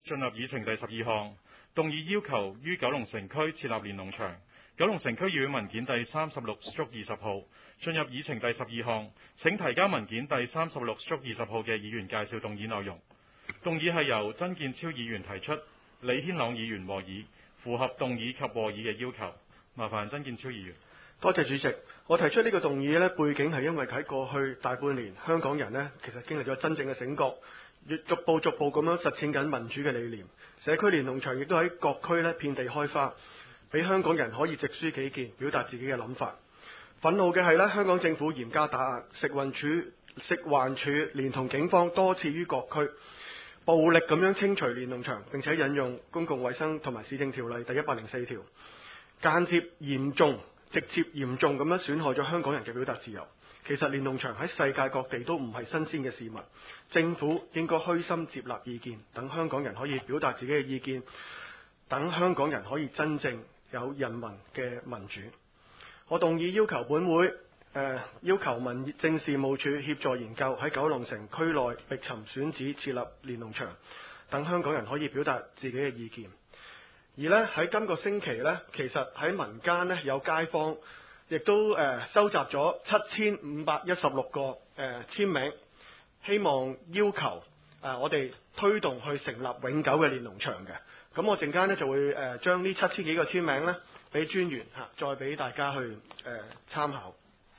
進入議程第12項，動議要求於九龍城區設立連儂牆。九龍城區議會文件第36/20號。進入議程第12項，請提交文件第36/20號嘅議員介紹動議內容。動議係由曾健超議員提出，李軒朗議員和議，符合動議及和議嘅要求。麻煩曾健超議員。 多謝主席。我提出呢個動議呢，背景係因為喺過去大半年，香港人呢其實經歷咗真正嘅醒覺，逐步咁樣實踐緊民主嘅理念。社區連儂牆亦都喺各區呢遍地開花，俾香港人可以直抒己見，表達自己嘅諗法。憤怒嘅係呢，香港政府嚴加打壓，食環署連同警方多次於各區暴力咁樣清除連儂牆，並且引用公共衛生同埋市政條例第104條，間接嚴重、直接嚴重咁樣損害咗香港人嘅表達自由。其實連儂牆喺世界各地都唔係新鮮嘅事物，政府應該虛心接納意見，等香港人可以表達自己嘅意見，等香港人可以真正有人民嘅民主。我動議要求本會要求民政事務處協助研究喺九龍城區內覓尋選址設立連儂牆，等香港人可以表達自己嘅意見。而呢，喺今個星期呢，其實喺民間呢，有街坊亦都收集咗7516個簽名，希望要求我哋推動去成立永久嘅連儂牆嘅。咁我陣間呢，就會將呢7000幾個簽名呢，俾專員再俾大家去參考。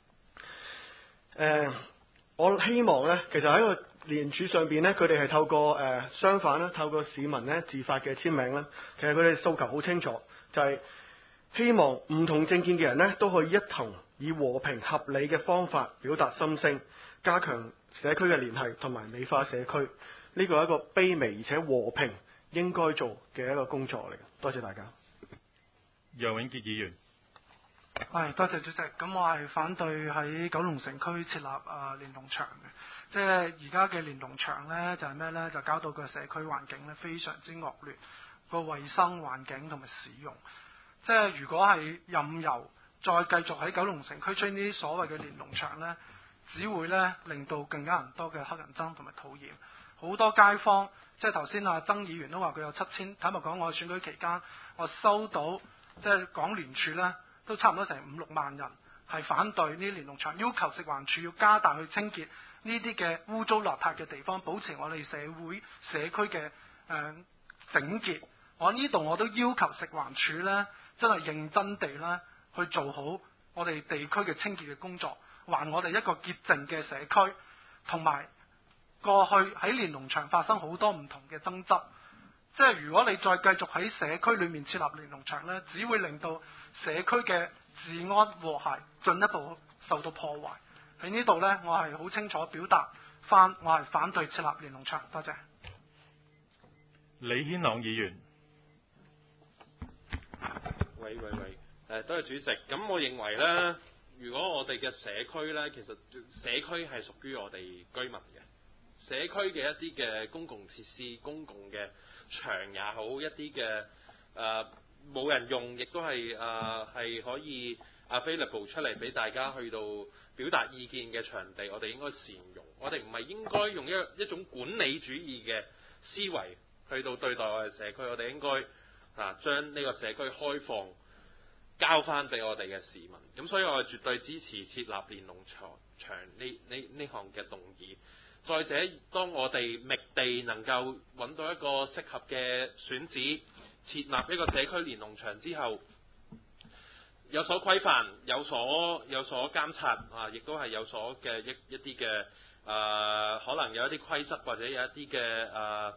我希望呢，其實喺個聯署上邊呢，佢哋係透過相反啦，透過市民呢自發嘅簽名呢，其實佢哋訴求好清楚，就係希望唔同政見嘅人呢，都可以一同以和平合理嘅方法表達心聲，加強社區嘅聯繫同埋美化社區。呢個係一個卑微而且和平應該做嘅一個工作嚟嘅。多謝大家。 楊永傑議員。 多謝主席。咁我係反對喺九龍城區設立連儂牆嘅。即係而家嘅連儂牆呢，就係咩呢？就搞到個社區環境呢非常之惡劣，個衛生環境同埋使用。即係如果係任由再繼續喺九龍城區出呢啲所謂嘅連儂牆呢，只會呢令到更加人多嘅黑人憎同埋討厭。好多街坊，即係頭先曾議員都話佢有7000，坦白講我選舉期間我收到即係港聯署呢，都差唔多成5-6萬人係反對呢啲連儂牆，要求食環署要加大去清潔呢啲嘅污糟邋遢嘅地方，保持我哋社區嘅整潔。我呢度我都要求食環署呢，真係認真地呢去做好我哋地區嘅清潔嘅工作，還我哋一個潔淨嘅社區。同埋過去喺連儂牆發生好多唔同嘅爭執，即係如果你再繼續喺社區裏面設立連儂牆呢，只會令到社區嘅治安和諧進一步受到破壞。喺呢度呢，我係好清楚表達翻，我係反對設立連儂牆。多謝。 李軒朗議員。 喂，多謝主席。咁我認為呢，如果我哋嘅社區呢，其實社區係屬於我哋居民嘅。社區嘅一啲嘅公共設施、公共嘅牆也好，一啲嘅冇人用，亦都係可以available出嚟俾大家去到表達意見嘅場地，我哋應該善用。我哋唔係應該用一種管理主義嘅思維去到對待我哋社區，我哋應該將呢個社區開放，交翻俾我哋嘅市民。咁所以我係絕對支持設立連儂牆呢項嘅動議。再者，當我哋覓地能夠揾到一個適合嘅選址，設立一個社區連儂牆之後，有所規範，有所監察亦都係有所嘅一啲嘅可能有一啲規則或者有一啲嘅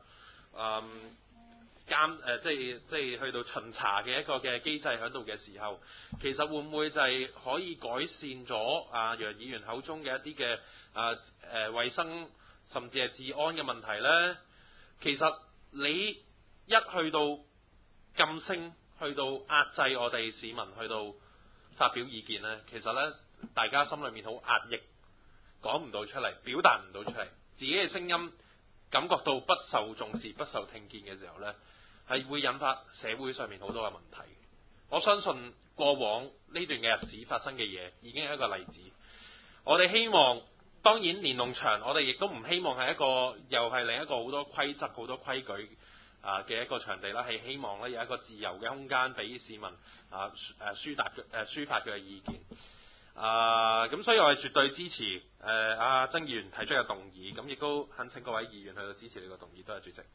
即係去到巡查嘅一個嘅機制喺度嘅時候，其實會唔會就係可以改善咗楊議員口中嘅一啲嘅衛生甚至係治安嘅問題呢？其實你一去到禁聲，去到壓制我哋市民去到發表意見呢，其實呢，大家心裏面好壓抑，講唔到出嚟，表達唔到出嚟，自己嘅聲音感覺到不受重視、不受聽見嘅時候呢，係會引發社會上面好多嘅問題。我相信過往呢段嘅日子發生嘅嘢已經係一個例子。我哋希望，當然連儂牆，我哋亦都唔希望係一個又係另一個好多規則、好多規矩嘅一個場地啦，係希望咧有一個自由嘅空間俾市民抒發佢嘅意見。咁所以我係絕對支持阿曾議員提出嘅動議，咁亦都懇請各位議員去到支持呢個動議。多謝主席。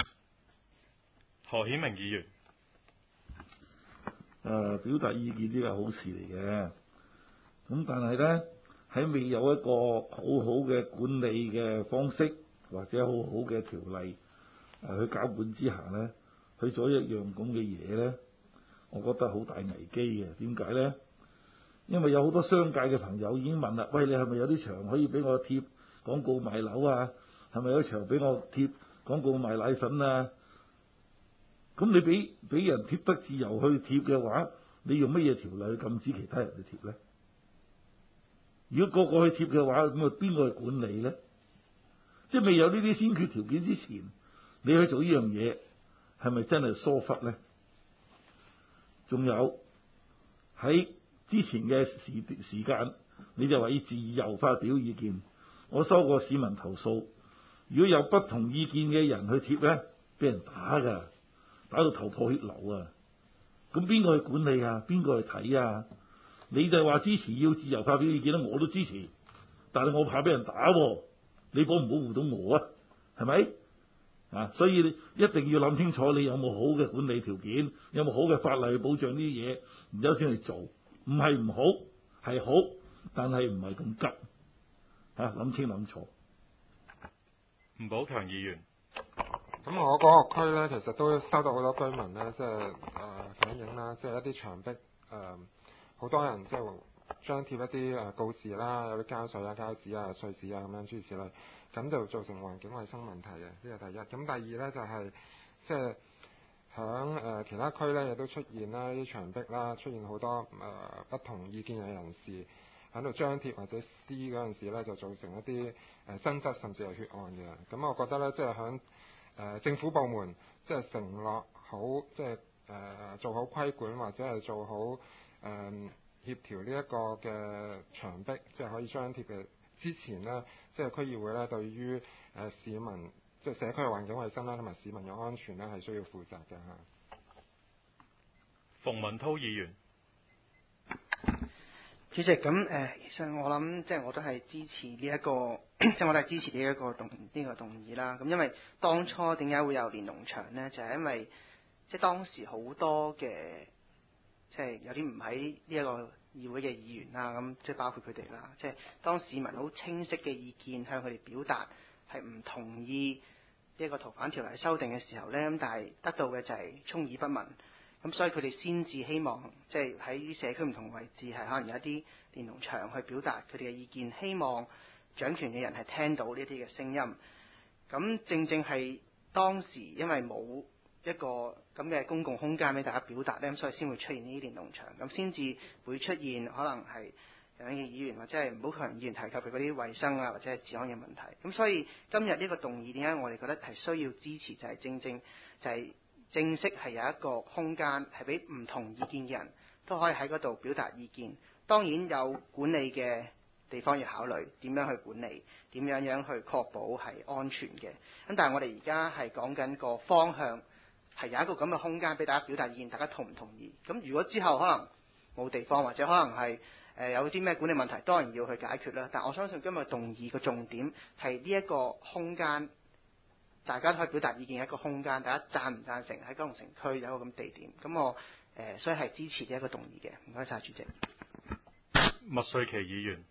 何顯明議員。 表達意見呢個係好事嚟嘅，咁但係呢，喺未有一個好好嘅管理嘅方式或者好好嘅條例去搞管之下呢，去做一樣咁嘅嘢呢，我覺得好大危機嘅。點解呢？因為有好多商界嘅朋友已經問啦，喂，你係咪有啲場可以俾我貼廣告賣樓啊？係咪有場俾我貼廣告賣奶粉啊？咁你俾人貼得自由去貼嘅話，你用乜嘢條例去禁止其他人去貼呢？如果個個去貼嘅話，咁啊邊個去管理呢？即係未有呢啲先決條件之前，你去做呢樣嘢，係咪真係疏忽呢？仲有喺之前嘅時間，你就話要自由發表意見。我收過市民投訴，如果有不同意見嘅人去貼呢，俾人打㗎。打到頭破血流啊！咁邊個去管理啊？邊個去睇啊？你就話支持要自由發表意見啦，我都支持，但係我怕俾人打喎，你保唔保護到我啊？係咪？所以你一定要諗清楚，你有冇好嘅管理條件，有冇好嘅法例去保障呢啲嘢，然之後先去做。唔係唔好，係好，但係唔係咁急。諗清諗楚。 吳寶強議員。 咁我嗰個區呢，其實都收到好多居民呢，即係反映啦，即係一啲牆壁好多人即係張貼一啲告示啦，有啲膠水啊、膠紙啊、碎紙啊咁樣諸如此類，咁就造成環境衞生問題嘅，呢個第一。咁第二呢，就係即係響其他區呢，亦都出現啦啲牆壁啦，出現好多不同意見嘅人士喺度張貼或者撕嗰陣時呢，就造成一啲爭執甚至係血案嘅。咁我覺得呢，即係響政府部門即係承諾好，即係做好規管或者係做好協調呢一個嘅牆壁，即係可以張貼嘅之前呢，即係區議會呢對於市民即係社區嘅環境衛生啦，同埋市民嘅安全呢係需要負責嘅嚇。 馮文滔議員。 主席，咁其實我諗即係我都係支持呢一個，即係我都係支持呢一個動議啦。咁因為當初點解會有連儂牆呢？就係因為即係當時好多嘅即係有啲唔喺呢一個議會嘅議員啦，咁即係包括佢哋啦。即係當市民好清晰嘅意見向佢哋表達係唔同意呢一個逃犯條例修訂嘅時候呢，咁但係得到嘅就係充耳不聞。咁所以佢哋先至希望，即係喺社區唔同位置係可能有一啲連儂牆去表達佢哋嘅意見，希望掌權嘅人係聽到呢啲嘅聲音。咁正正係當時因為冇一個咁嘅公共空間俾大家表達呢，咁所以先會出現呢啲連儂牆，咁先至會出現可能係有嘅議員或者係唔好強議員提及佢嗰啲衞生啊或者係治安嘅問題。咁所以今日呢個動議點解我哋覺得係需要支持，就係正正就係正式係有一個空間係俾唔同意見嘅人都可以喺嗰度表達意見。當然有管理嘅地方要考慮，點樣去管理，點樣去確保係安全嘅。咁但係我哋而家係講緊個方向係有一個咁嘅空間俾大家表達意見，大家同唔同意？咁如果之後可能冇地方或者可能係有啲咩管理問題，當然要去解決啦。但我相信今日動議個重點係呢一個空間。大家都可以表達意見一個空間，大家贊唔贊成喺九龍城區有一個咁地點？咁我所以係支持呢一個動議嘅。唔該晒，主席。 麥瑞琪議員。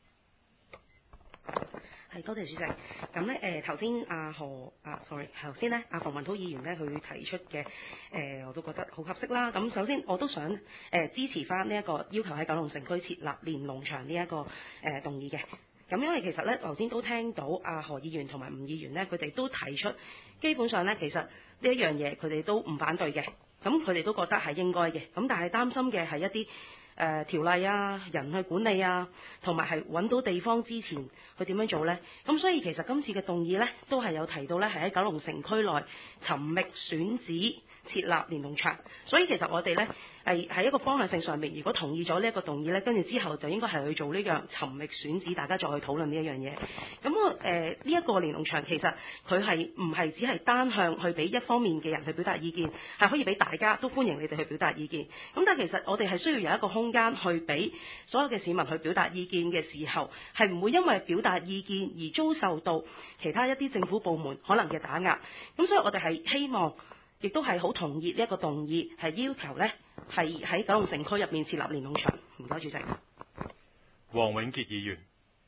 係，多謝主席。咁咧頭先頭先咧馮文滔議員咧佢提出嘅我都覺得好合適啦。咁首先我都想支持翻呢一個要求喺九龍城區設立連儂牆呢一個動議嘅。咁因為其實咧，頭先都聽到何議員同埋吳議員咧，佢哋都提出，基本上咧，其實呢一樣嘢佢哋都唔反對嘅，咁佢哋都覺得係應該嘅，咁但係擔心嘅係一啲條例啊、人去管理啊，同埋係揾到地方之前去點樣做呢？咁所以其實今次嘅動議呢，都係有提到呢，係喺九龍城區內尋覓選址設立連儂牆。所以其實我哋呢，係喺一個方向性上面，如果同意咗呢一個動議呢，跟住之後就應該係去做呢樣尋覓選址，大家再去討論呢一樣嘢。咁呢一個連儂牆其實佢係唔係只係單向去俾一方面嘅人去表達意見，係可以俾大家都歡迎你哋去表達意見。咁但係其實我哋係需要有一個空間去俾所有嘅市民去表達意見嘅時候，係唔會因為表達意見而遭受到其他一啲政府部門可能嘅打壓。咁所以我哋係希望，亦都係好同意呢一個動議，係要求呢係喺九龍城區入面設立連儂牆。唔該，主席。 黃永傑議員。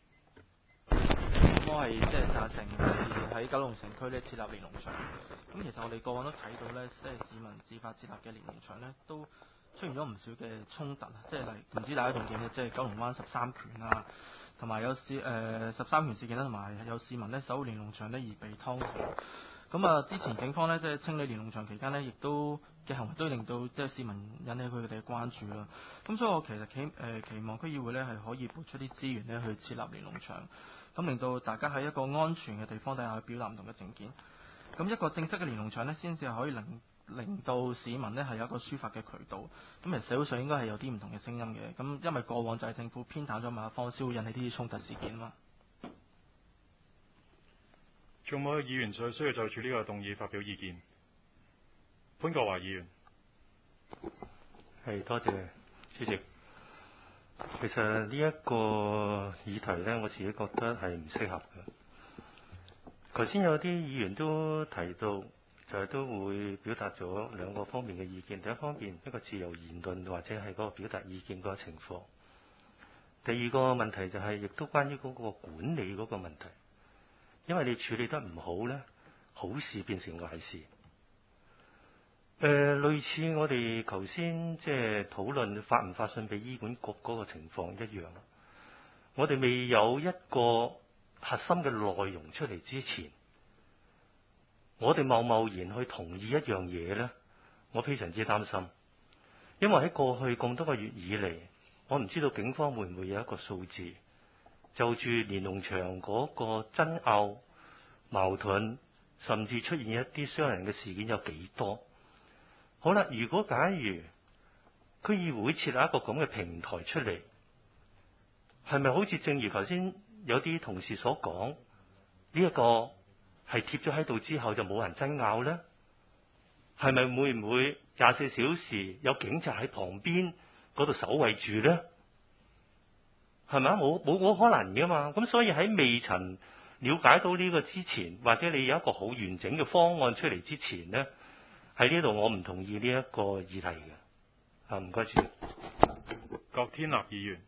我係即係贊成喺九龍城區咧設立連儂牆。咁其實我哋過往都睇到咧，即係市民自發設立嘅連儂牆咧，都出現咗唔少嘅衝突啊！即係例如唔知大家仲記唔記得，即係九龍灣13權啊，同埋有13權事件啦，同埋有市民咧守連儂牆咧而被劏房。咁啊，之前警方咧即係清理連儂牆期間咧，亦都嘅行為都令到即係市民引起佢哋嘅關注啦。咁所以我其實期望區議會咧係可以撥出啲資源咧去設立連儂牆，咁令到大家喺一個安全嘅地方底下去表達唔同嘅政見。咁一個正式嘅連儂牆咧，先至係可以令到市民咧係有一個抒發嘅渠道。咁其實社會上應該係有啲唔同嘅聲音嘅。咁因為過往就係政府偏袒咗某一方，先會引起呢啲衝突事件嘛。 仲有冇議員需要就住呢個動議發表意見？潘國華議員。 係，多謝主席。其實呢一個議題呢，我自己覺得係唔適合嘅。頭先有啲議員都提到，就係都會表達咗兩個方面嘅意見。第一方面，一個自由言論或者係嗰個表達意見嗰個情況。第二個問題就係，亦都關於嗰個管理嗰個問題。因為你處理得唔好呢，好事變成壞事。類似我哋頭先即係討論發唔發信俾醫管局嗰個情況一樣。我哋未有一個核心嘅內容出嚟之前，我哋貿然去同意一樣嘢呢，我非常之擔心。因為喺過去咁多個月以嚟，我唔知道警方會唔會有一個數字，就住連儂牆嗰個爭拗、矛盾，甚至出現一啲傷人嘅事件有幾多？好啦，如果假如區議會設立一個咁嘅平台出嚟，係咪好似正如頭先有啲同事所講，呢一個係貼咗喺度之後就冇人爭拗呢？係咪會唔會24小時有警察喺旁邊嗰度守衛住呢？係咪啊？冇可能噶嘛。咁所以喺未曾了解到呢個之前，或者你有一個好完整嘅方案出嚟之前呢，喺呢度我唔同意呢一個議題嘅。唔該主席。 郭天立議員。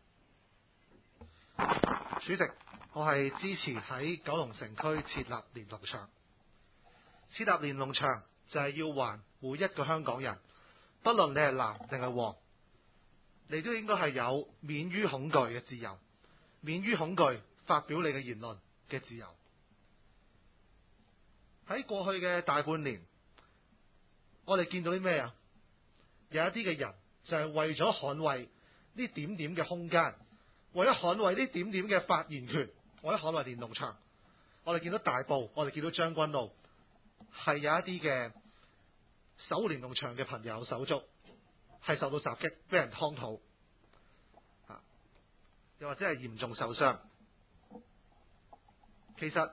主席，我係支持喺九龍城區設立連儂牆。設立連儂牆就係要還每一個香港人，不論你係藍定係黃，你都應該係有免於恐懼嘅自由，免於恐懼發表你嘅言論嘅自由。喺過去嘅大半年，我哋見到啲咩啊？有一啲嘅人就係為咗捍衛呢點點嘅空間，為咗捍衛呢點點嘅發言權，為咗捍衛連儂牆，我哋見到大埔，我哋見到將軍澳，係有一啲嘅守連儂牆嘅朋友手足係受到襲擊，俾人劏肚，又或者係嚴重受傷。其實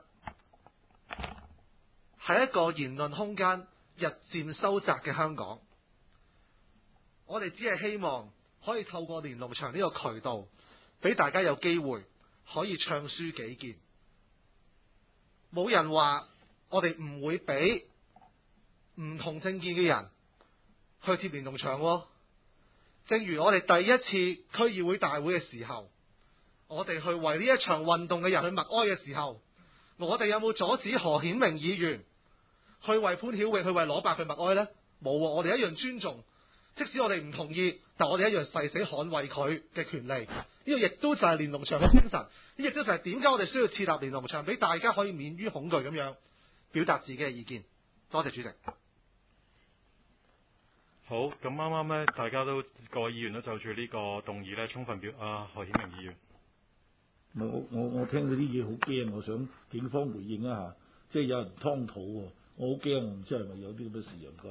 係一個言論空間日漸收窄嘅香港，我哋只係希望可以透過連儂牆呢個渠道，俾大家有機會可以唱抒己見。冇人話我哋唔會俾唔同政見嘅人去貼連儂牆喎。正如我哋第一次區議會大會嘅時候，我哋去為呢一場運動嘅人去默哀嘅時候，我哋有冇阻止何顯明議員去為潘曉穎去為羅伯去默哀呢？冇，我哋一樣尊重，即使我哋唔同意，但我哋一樣誓死捍衛佢嘅權利。呢個亦都就係連儂牆嘅精神，呢亦都就係點解我哋需要設立連儂牆，俾大家可以免於恐懼咁樣表達自己嘅意見。多謝主席。 好，咁啱啱咧，大家都各位議員都就住呢個動議咧，充分表何顯明議員。 我聽到啲嘢好驚，我想警方回應一下，即係有人劏肚喎，我好驚，唔知係咪有啲咁嘅事啊？唔該。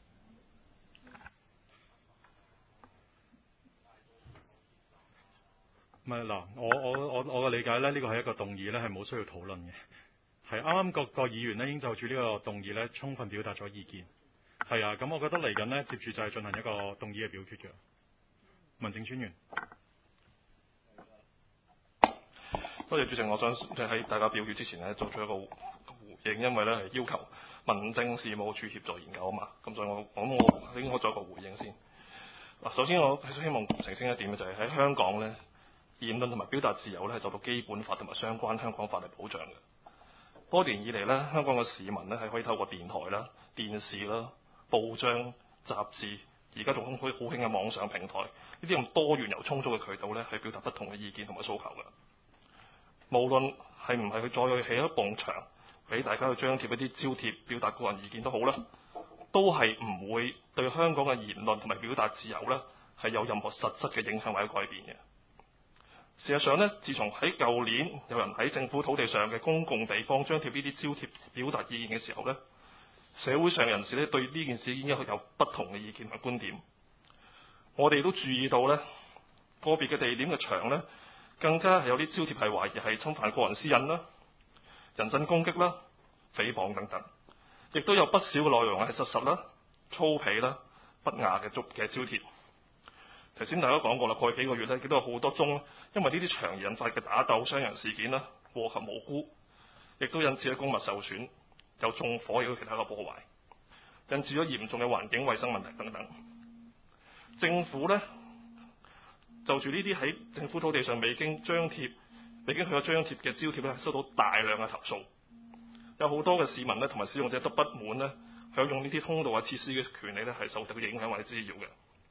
唔係嗱，我嘅理解咧，呢個係一個動議咧，係冇需要討論嘅。係啱啱個議員咧已經就住呢個動議咧，充分表達咗意見。係啊，咁我覺得嚟緊呢，接住就係進行一個動議嘅表決嘅。民政專員。 多謝主席，我想即係喺大家表決之前呢，做出一個回應，因為咧係要求民政事務處協助研究啊嘛，咁所以我應該做一個回應先。嗱，首先我希望澄清一點嘅就係喺香港咧，言論同埋表達自由咧係受到基本法同埋相關香港法例保障嘅。多年以嚟咧，香港嘅市民咧係可以透過電台啦、電視啦、報章、雜誌，而家仲可以好興嘅網上平台，呢啲咁多元又充足嘅渠道咧，係表達不同嘅意見同埋訴求嘅。無論係唔係佢再去起一埲牆，俾大家去張貼一啲招貼，表達個人意見都好啦，都係唔會對香港嘅言論同埋表達自由咧係有任何實質嘅影響或者改變嘅。事實上呢，自從喺舊年有人喺政府土地上嘅公共地方張貼呢啲招貼表達意見嘅時候呢，社會上人士咧對呢件事已經有不同嘅意見同埋觀點。我哋都注意到呢個別嘅地點嘅牆呢，更加係有啲招貼係懷疑係侵犯個人私隱啦、人身攻擊啦、誹謗等等，亦都有不少嘅內容係失實啦、粗鄙啦、不雅嘅招貼。頭先大家講過啦，過去幾個月咧，亦都有好多宗因為呢啲牆而引發嘅打鬥傷人事件啦，禍及無辜，亦都引致咗公物受損，有縱火，亦都其他嘅破壞，引致咗嚴重嘅環境衛生問題等等。政府呢，就住呢啲喺政府土地上未經去咗張貼嘅招貼咧，收到大量嘅投訴，有好多嘅市民咧同埋使用者都不滿咧，享用呢啲通道啊設施嘅權利咧係受到影響或者滋擾嘅。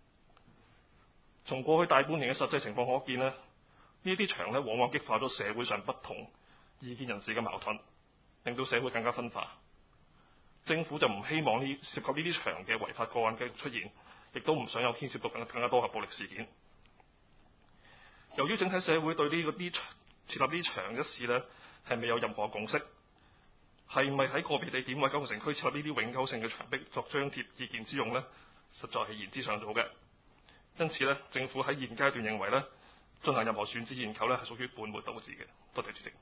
從過去大半年嘅實際情況可見呢，呢啲牆咧往往激化咗社會上不同意見人士嘅矛盾，令到社會更加分化。政府就唔希望涉及呢啲牆嘅違法個案繼續出現，亦都唔想有牽涉到更加多嘅暴力事件。由於整體社會對設立呢牆一事呢係未有任何共識，係咪喺個別地點或九龍城區設立呢啲永久性嘅牆壁作張貼意見之用呢？實在係言之尚早嘅。因此呢，政府喺現階段認為呢，進行任何選址研究呢係屬於本末倒置嘅。多謝主席。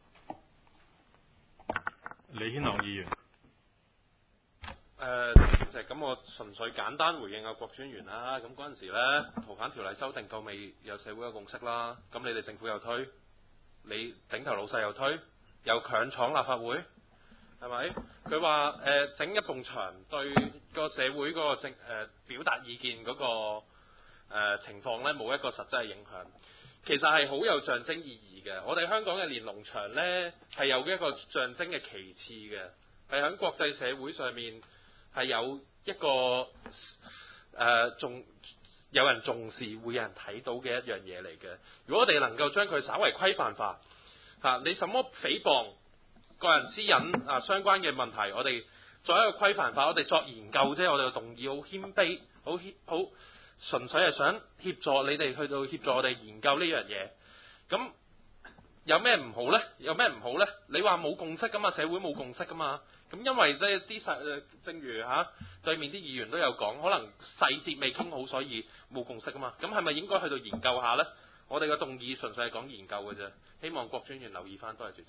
李軒朗議員。 主席，咁我純粹簡單回應阿郭專員啦。咁嗰陣時呢，逃犯條例修訂夠未有社會嘅共識啦。咁你哋政府又推，你頂頭老細又推，又強闖立法會，係咪？佢話整一埲牆對個社會嗰個表達意見嗰個情況呢，冇一個實質嘅影響。其實係好有象徵意義嘅。我哋香港嘅連儂牆呢，係有一個象徵嘅旗幟嘅，係喺國際社會上面係有一個有人重視，會有人睇到嘅一樣嘢嚟嘅。如果我哋能夠將佢稍為規範化，你什麼誹謗、個人私隱相關嘅問題，我哋作一個規範化，我哋作研究啫。我哋嘅動議好謙卑，好純粹係想協助你哋去到協助我哋研究呢樣嘢。咁有咩唔好呢？有咩唔好呢？你話冇共識噶嘛？社會冇共識噶嘛？咁因為即係啲正如對面啲議員都有講，可能細節未傾好，所以冇共識噶嘛。咁係咪應該去到研究下呢？我哋嘅動議純粹係講研究嘅啫。希望郭專員留意翻。多謝主席。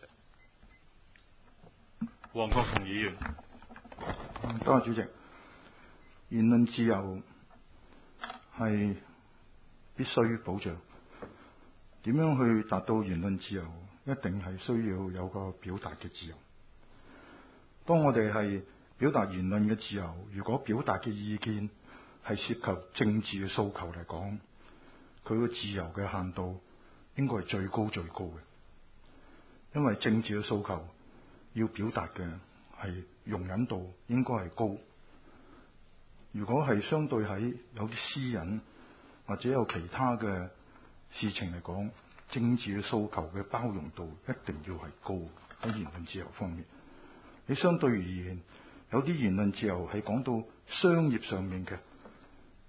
黃國雄議員。 多謝主席。言論自由係必須保障。點樣去達到言論自由？一定係需要有個表達嘅自由。當我哋係表達言論嘅自由，如果表達嘅意見係涉及政治嘅訴求嚟講，佢個自由嘅限度應該係最高最高嘅。因為政治嘅訴求要表達嘅係容忍度應該係高。如果係相對喺有啲私隱或者有其他嘅事情嚟講，政治嘅訴求嘅包容度一定要係高。喺言論自由方面，你相對而言有啲言論自由係講到商業上面嘅，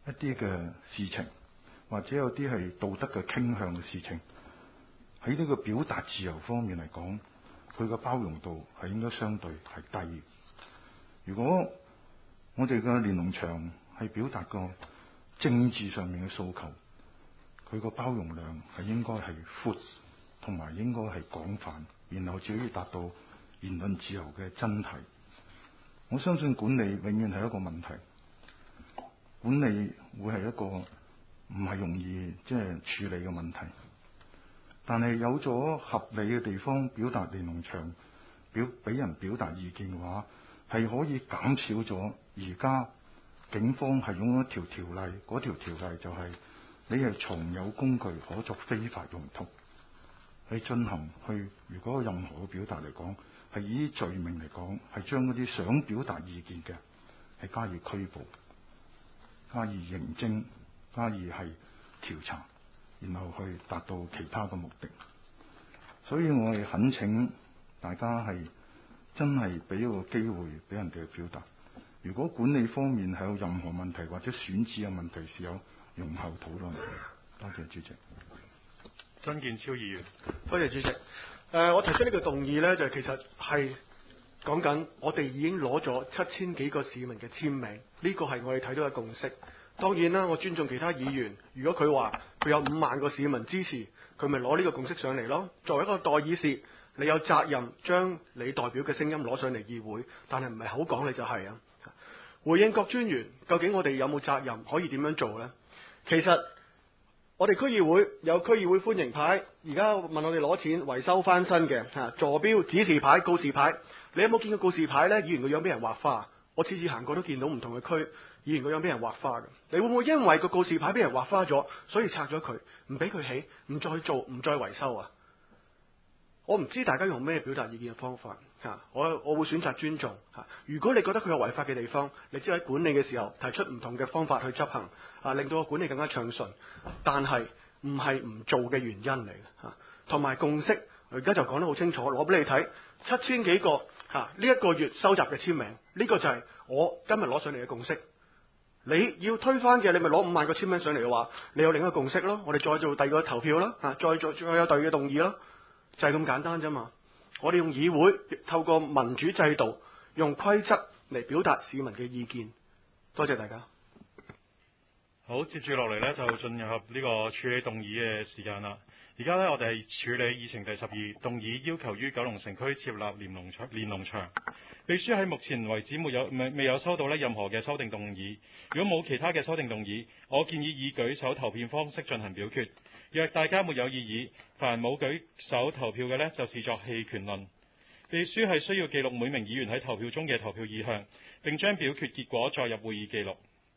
一啲嘅事情，或者有啲係道德嘅傾向嘅事情，喺呢個表達自由方面嚟講，佢嘅包容度係應該相對係低。如果我哋嘅連儂牆係表達個政治上面嘅訴求，佢個包容量係應該係闊，同埋應該係廣泛，然後至可以達到言論自由嘅真諦。我相信管理永遠係一個問題，管理會係一個唔係容易處理嘅問題。但係有咗合理嘅地方表達連儂牆，俾人表達意見嘅話，係可以減少咗而家警方係用一條條例，嗰條條例就係你係藏有工具可作非法用途，去進行如果有任何嘅表達嚟講，係以罪名嚟講，係將嗰啲想表達意見嘅係加以拘捕、加以刑偵、加以係調查，然後去達到其他嘅目的。所以我係懇請大家係真係俾一個機會俾人哋去表達。如果管理方面係有任何問題或者選址嘅問題，是有容後討論。多謝主席。 曾健超議員， 多謝主席。我提出呢個動議呢，就其實係講緊我哋已經攞咗7000幾個市民嘅簽名，呢個係我哋睇到嘅共識。當然啦，我尊重其他議員，如果佢話佢有5萬個市民支持，佢咪攞呢個共識上嚟咯。作為一個代議士，你有責任將你代表嘅聲音攞上嚟議會，但係唔係口講你就係啊。回應各專員，究竟我哋有冇責任可以點樣做呢？其實我哋區議會有區議會歡迎牌，而家問我哋攞錢維修翻新嘅座標、指示牌、告示牌。你有冇見過告示牌呢？議員個樣俾人畫花，我次次行過都見到唔同嘅區議員個樣俾人畫花嘅。你會唔會因為個告示牌俾人畫花咗，所以拆咗佢，唔俾佢起，唔再做，唔再維修啊？我唔知大家用咩表達意見嘅方法我會選擇尊重如果你覺得佢有違法嘅地方，你只喺管理嘅時候提出唔同嘅方法去執行令到個管理更加暢順，但係唔係唔做嘅原因嚟嘅同埋共識，我而家就講得好清楚，攞俾你睇7000幾個呢一個月收集嘅簽名，呢個就係我今日攞上嚟嘅共識。你要推翻嘅，你咪攞5萬個簽名上嚟嘅話，你有另一個共識咯，我哋再做第二個投票啦再有第二個動議咯，就係咁簡單啫嘛。我哋用議會透過民主制度，用規則嚟表達市民嘅意見。多謝大家。 好，接住落嚟呢，就進入呢個處理動議嘅時間啦。而家呢，我哋係處理議程第12動議，要求於九龍城區設立連儂牆。秘書喺目前為止未有收到任何嘅修訂動議。如果冇其他嘅修訂動議，我建議以舉手投票方式進行表決。若大家沒有異議，凡冇舉手投票嘅呢，就視作棄權論。秘書係需要記錄每名議員喺投票中嘅投票意向，並將表決結果載入會議記錄。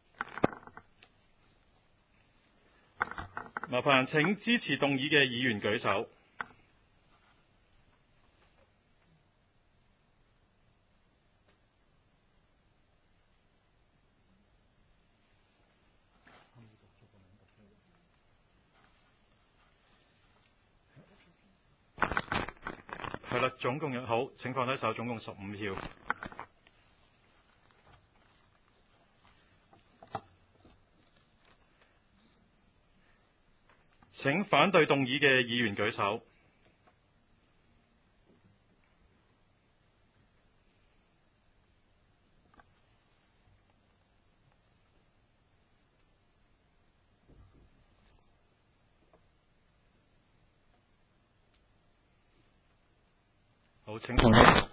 麻煩請支持動議嘅議員舉手。係啦，總共好，請放低手，總共15票。請反對動議嘅議員舉手。好，請放低。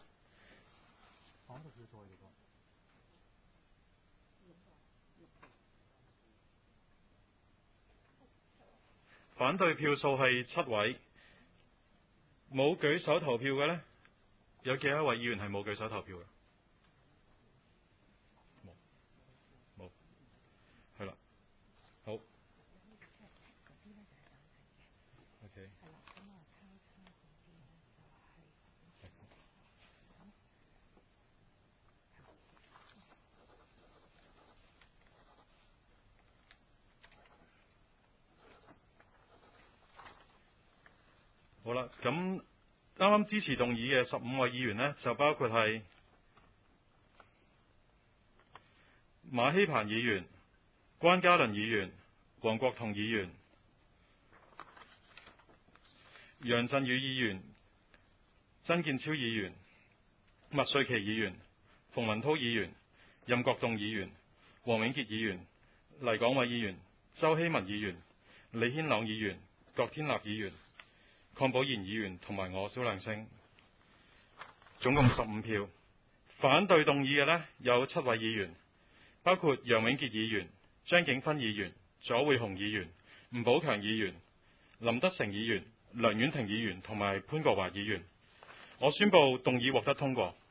反對票數係7位，冇舉手投票嘅呢？有幾多位議員係冇舉手投票嘅？冇，係啦，好。OK。好啦，咁啱啱支持動議嘅15位議員呢，就包括係馬希鵬議員、 關嘉麟議員、黃國同議員、楊振宇議員、曾健超議員、麥瑞琪議員、馮文滔議員、任國棟議員、黃永傑議員、黎廣偉議員、周希文議員、李軒朗議員、郭天立議員、鄺寶賢議員同埋我蕭亮星，總共15票。反對動議嘅呢有7位議員，包括楊永傑議員、張景芬議員、左會雄議員、吳寶強議員、林德成議員、梁婉婷議員同埋潘國華議員。我宣布動議獲得通過。